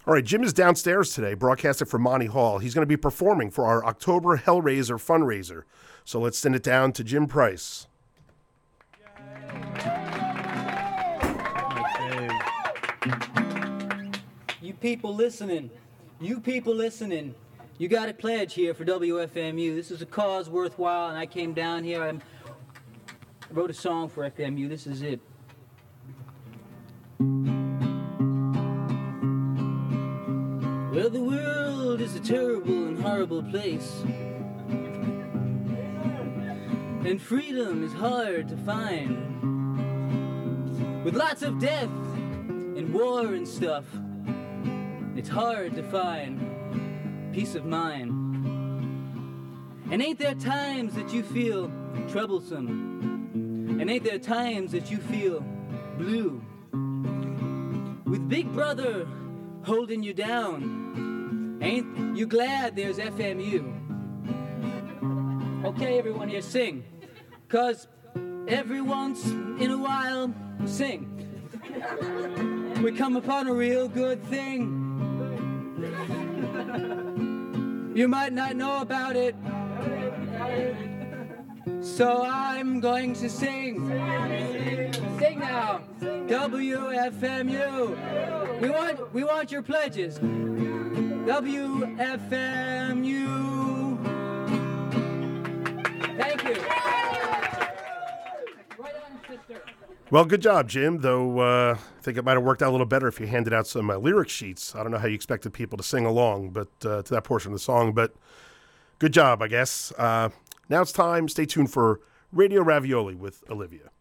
All right, Jim is downstairs today, broadcasting from Monty Hall. He's going to be performing for our October Hellraiser fundraiser. So let's send it down to Jim Price. You people listening, you got a pledge here for WFMU. This is a cause worthwhile, and I came down here. I wrote a song for FMU. This is it. Well, the world is a terrible and horrible place, and freedom is hard to find, with lots of death and war and stuff. It's hard to find peace of mind. And ain't there times that you feel troublesome? And ain't there times that you feel blue? With Big Brother holding you down, ain't you glad there's FMU? Okay, everyone here, sing. 'Cause every once in a while, sing. We come upon a real good thing. You might not know about it, so I'm going to sing. Sing now. WFMU. We want your pledges. WFMU. Thank you. Right on, sister. Well, good job, Jim, though I think it might have worked out a little better if you handed out some lyric sheets. I don't know how you expected people to sing along but to that portion of the song, but good job, I guess. Now it's time. Stay tuned for Radio Ravioli with Olivia.